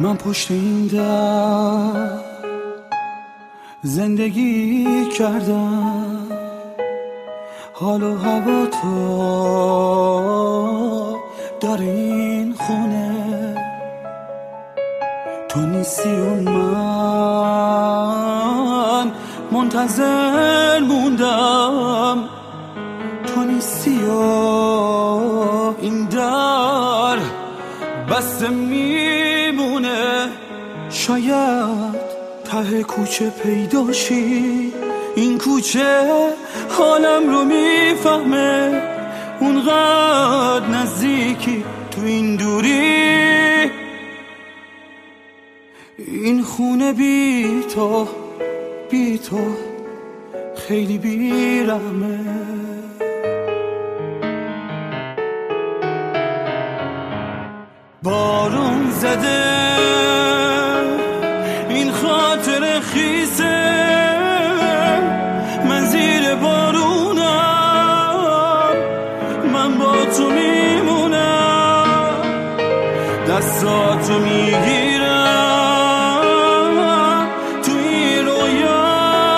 من پشت این در زندگی کردم، حال و هوا تو در این خونه، تو نیستی و من منتظر موندم، تو نیستی و این در بسته میمونه. شاید ته کوچه پیداشی، این کوچه حالم رو میفهمه، اونقدر نزدیکی تو این دوری، این خونه بی تو خیلی بیرحمه. بارون زده این خاطر خیسه، من زیر بارونم، من با تو میمونم، دستاتو میگیرم تو این رویا.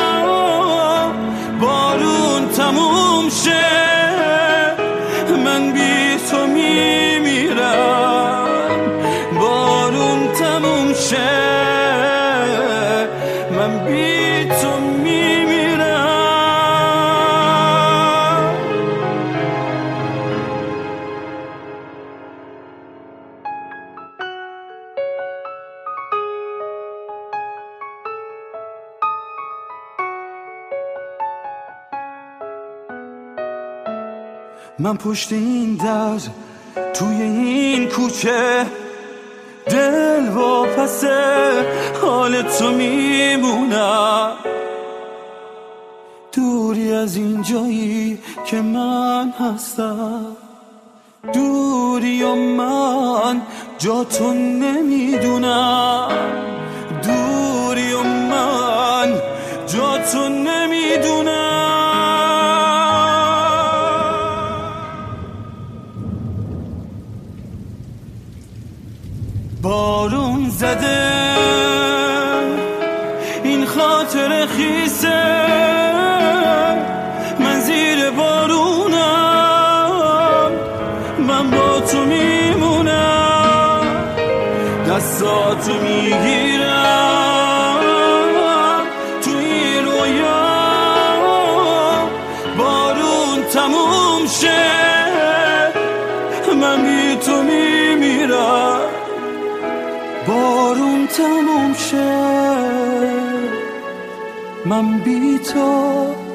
بارون تموم شه من بی تو میمیرم، بارون تموم شه من بی تو میمیرم. من پشت این در توی این کوچه، دل واپسه حال تو میمونم، دوری از این جایی که من هستم، دوری و من جا تو نمیدونم، دوری و من جا تو نمیدونم. بارون زده این خاطر خیسه، من زیر بارونم، من با تو میمونم، دستاتو میگیرم تو این رویا. بارون تموم شه من بی تو میمیرم، بارون تموم شه من بی تو